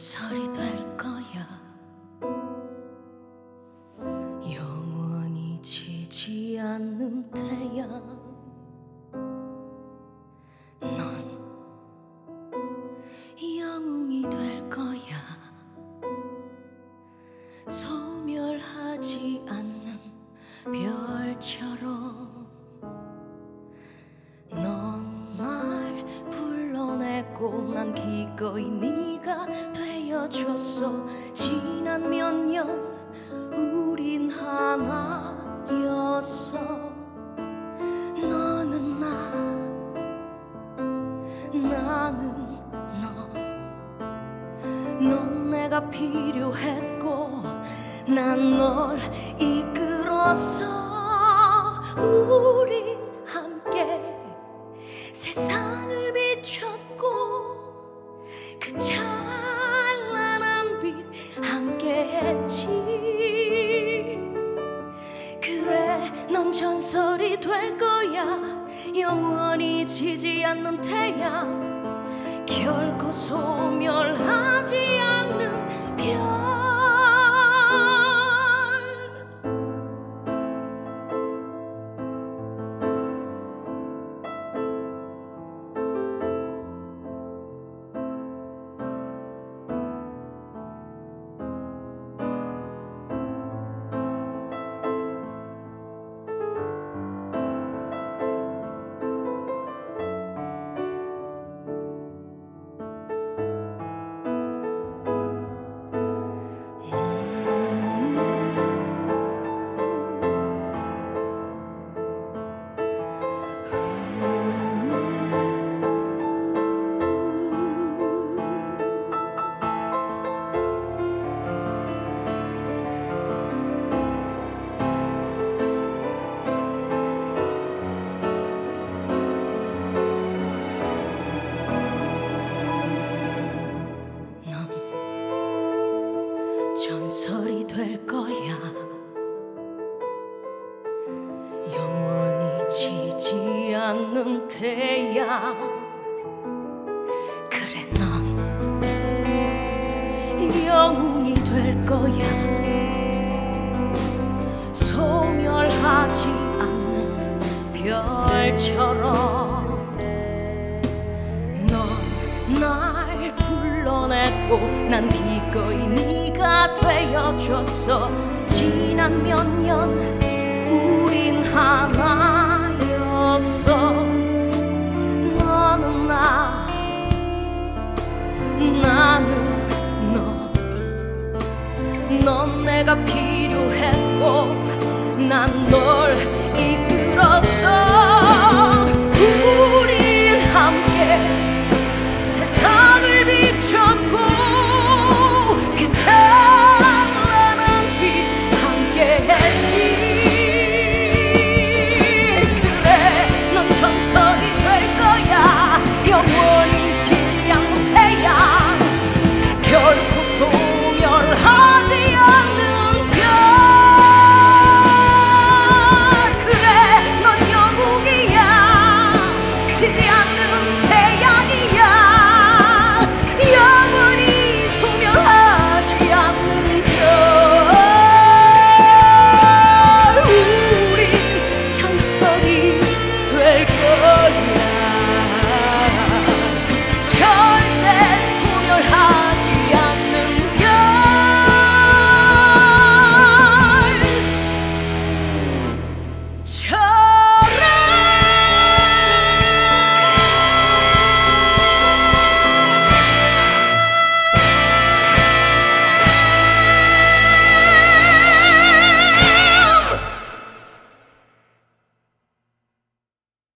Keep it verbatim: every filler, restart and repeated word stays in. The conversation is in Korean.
전설이 될 거야. 영원히 지지 않는 태양. 넌 영웅이 될 거야. 소멸하지 않는 별처럼. 넌 날 불러내고 난 기꺼이 네가 되어줬어. 지난 몇 년 우린 하나였어. 너는 나, 나는 너. 넌 내가 필요했고 난 널 이끌었어. 우린 함께 세상을 비췄고 그 찬란한 빛 함께 했지. 그래, 넌 전설이 될 거야. 영원히 지지 않는 태양. 결코 소멸하지 않는 별. 전설이 될 거야. 영원히 지지 않는 태양. 그래, 넌 영웅이 될 거야. 소멸하지 않는 별처럼. 넌 날 불러냈고 난 기꺼이 네가 되어줬어. 지난 몇 년 우린 하나였어. 너는 나, 나는 너. 넌 내가 필요했고 난 널 이끌었어. 우린 함께 세상을 비췄고 그 찬란한 빛 함께 했지.